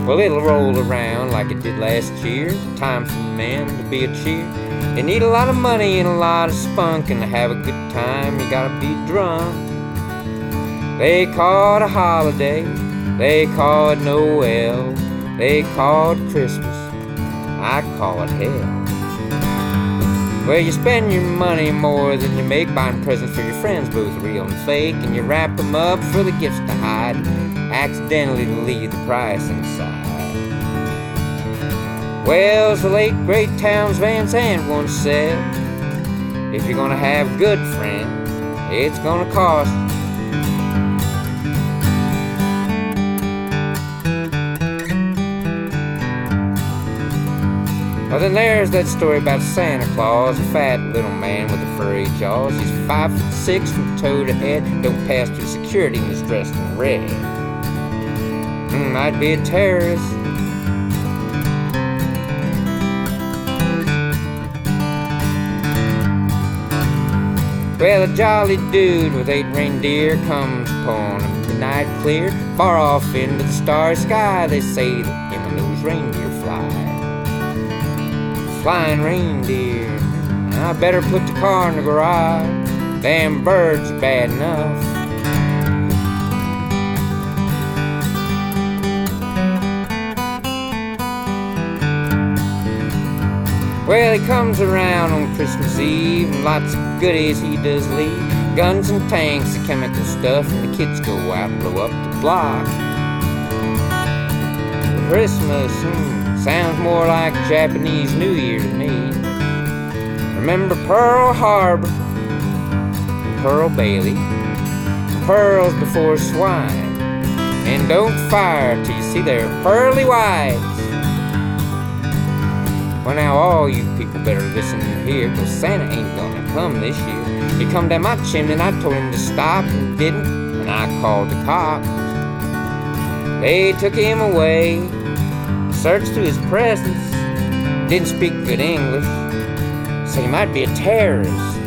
Well, it'll roll around like it did last year. Time for men to be a cheer. You need a lot of money and a lot of spunk, and to have a good time you gotta be drunk. They call it a holiday, they call it Noel, they call it Christmas, I call it hell. Well, you spend your money more than you make buying presents for your friends, both real and fake, and you wrap them up for the gifts to hide, accidentally to leave the price inside. Well, as the late great Townes Van Zandt once said, if you're gonna have good friends, it's gonna cost you. Well, then there's that story about Santa Claus, a fat little man with the furry jaws. He's 5'6" from toe to head, don't pass through security and is dressed in red. Might be a terrorist. Well, a jolly dude with 8 reindeer comes upon the night clear. Far off into the starry sky, they say that him and those reindeer fly. Flying reindeer, I better put the car in the garage. Damn birds are bad enough. Well, he comes around on Christmas Eve, and lots of goodies he does leave. Guns and tanks and chemical stuff, and the kids go out and blow up the block. Christmas, sounds more like Japanese New Year to me. Remember Pearl Harbor, and Pearl Bailey, pearls before swine, and don't fire till you see their pearly whites. Well, now all you people better listen here, 'cause Santa ain't gonna come this year. He come down my chimney and I told him to stop, and didn't, and I called the cops. They took him away, searched through his presents, didn't speak good English, said he might be a terrorist.